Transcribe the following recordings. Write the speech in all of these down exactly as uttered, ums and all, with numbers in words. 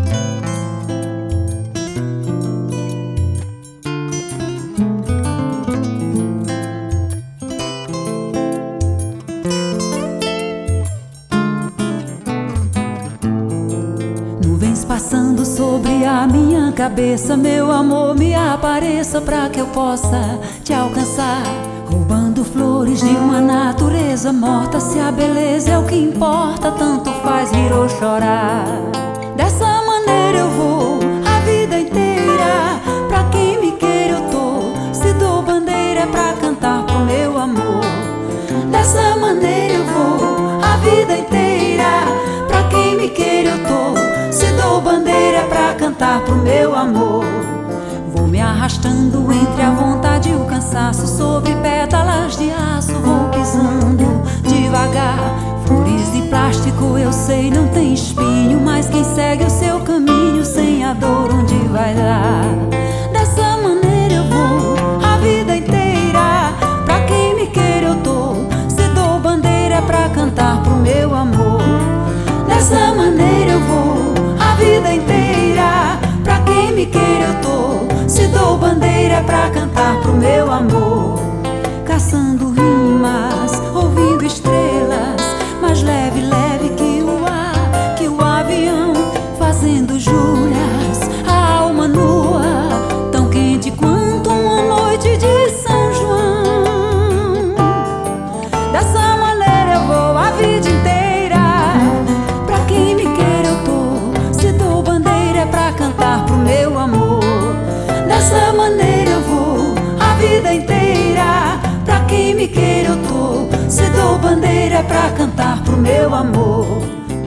Nuvens passando sobre a minha cabeça, meu amor, me apareça pra que eu possa te alcançar. Roubando flores de uma natureza morta, se a beleza é o que importa, tanto faz rir ou chorar. Dessa maneira eu vou a vida inteira, pra quem me queira eu tô, se dou bandeira pra cantar pro meu amor. Dessa maneira eu vou a vida inteira, pra quem me queira eu tô, se dou bandeira pra cantar pro meu amor. Vou me arrastando entre a vontade e o cansaço, sobre pétalas de aço vou pisando devagar. Flores de plástico eu sei não tem espinho, mas quem segue o seu caminho sem a dor onde vai dar? Dessa maneira eu vou a vida inteira, pra quem me queira eu tô, se dou bandeira pra cantar pro meu amor. Dessa maneira eu vou a vida inteira, pra quem me queira eu tô, se dou bandeira pra cantar pro meu amor. Caçando rimas, ouvindo estrelas, mais leve, leve que o ar, que o avião, fazendo juras, a alma nua, tão quente quanto uma noite de São João. Dessa maneira eu vou a vida inteira, pra quem me queira eu tô, se dou bandeira pra cantar pro meu amor. Dessa maneira eu vou a vida inteira, pra quem me queira eu tô, se dou bandeira pra cantar pro meu amor.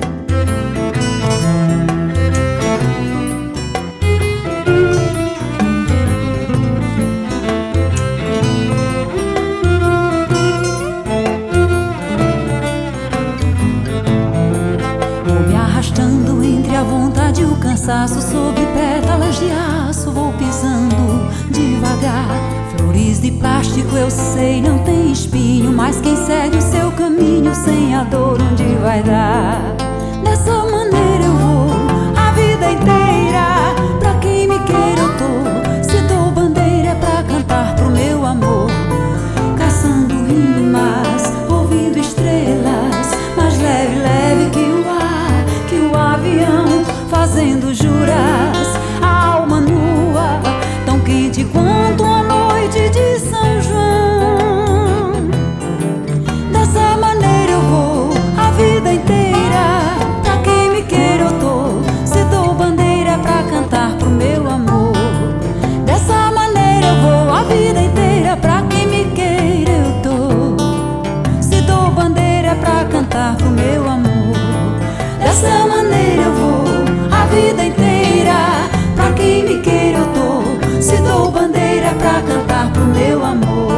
Vou me arrastando entre a vontade e o cansaço, sobre pétalas de aço vou pisando devagar. Flores de plástico eu sei não tem espinho, mas quem segue o seu caminho sem a dor onde vai dar? Dessa maneira eu vou a vida inteira, pra quem me queira eu tô, se dou bandeira pra cantar pro meu amor. Caçando rimas, ouvindo estrelas, mais leve, leve que o ar, que o avião, fazendo juras, a alma nua, tão quente quanto uma noite de São João. Dessa maneira eu vou a vida inteira, pra quem me queira eu tô, se dou bandeira pra cantar pro meu amor. Dessa maneira eu vou a vida inteira, pra quem me queira eu tô, se dou bandeira pra cantar pro meu amor. Dessa maneira eu vou a vida inteira, pra quem me queira eu tô, se dou bandeira pra cantar pro meu amor.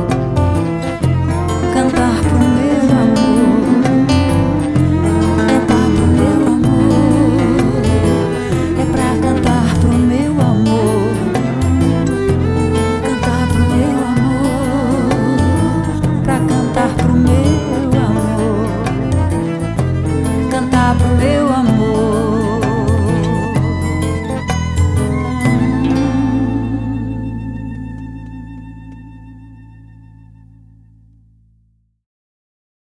Cantar pro meu amor, cantar pro meu amor, é pra cantar pro meu amor. Cantar pro meu amor, pra cantar pro meu amor. Cantar pro meu